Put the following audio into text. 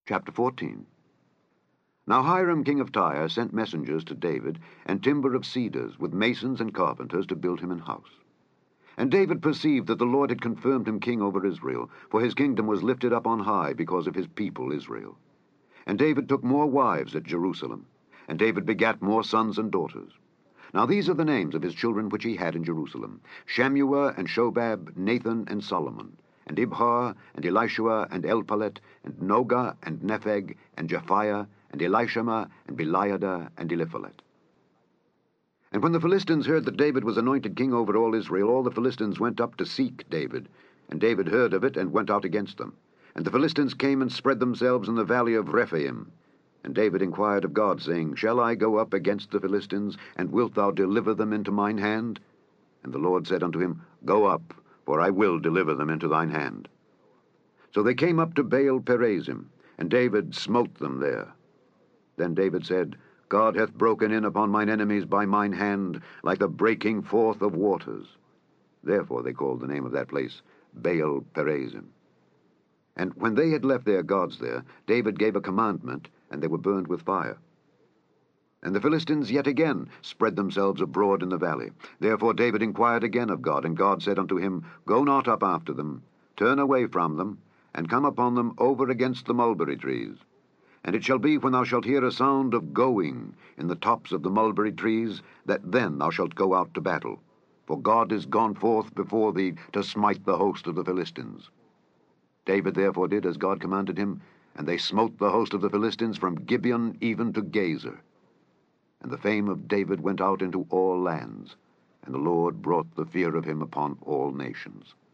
Chapter 14. Now Hiram king of Tyre sent messengers to David, and timber of cedars, with masons and carpenters, to build him an house. And David perceived that the Lord had confirmed him king over Israel, for his kingdom was lifted up on high because of his people Israel. And David took more wives at Jerusalem, and David begat more sons and daughters. Now these are the names of his children which he had in Jerusalem: Shemuah, and Shobab, Nathan, and Solomon, and Ibhar, and Elishua, and Elpalet, and Nogah, and Nepheg, and Japhiah, and Elishama, and Beliada, and Eliphalet. And when the Philistines heard that David was anointed king over all Israel, all the Philistines went up to seek David. And David heard of it, and went out against them. And the Philistines came and spread themselves in the valley of Rephaim. And David inquired of God, saying, Shall I go up against the Philistines, and wilt thou deliver them into mine hand? And the Lord said unto him, Go up, for I will deliver them into thine hand. So they came up to Baal Perazim, and David smote them there. Then David said, God hath broken in upon mine enemies by mine hand, like the breaking forth of waters. Therefore they called the name of that place Baal Perazim. And when they had left their gods there, David gave a commandment, and they were burned with fire. And the Philistines yet again spread themselves abroad in the valley. Therefore David inquired again of God, and God said unto him, Go not up after them, turn away from them, and come upon them over against the mulberry trees. And it shall be, when thou shalt hear a sound of going in the tops of the mulberry trees, that then thou shalt go out to battle. For God is gone forth before thee to smite the host of the Philistines. David therefore did as God commanded him, and they smote the host of the Philistines from Gibeon even to Gazer. And the fame of David went out into all lands, and the Lord brought the fear of him upon all nations.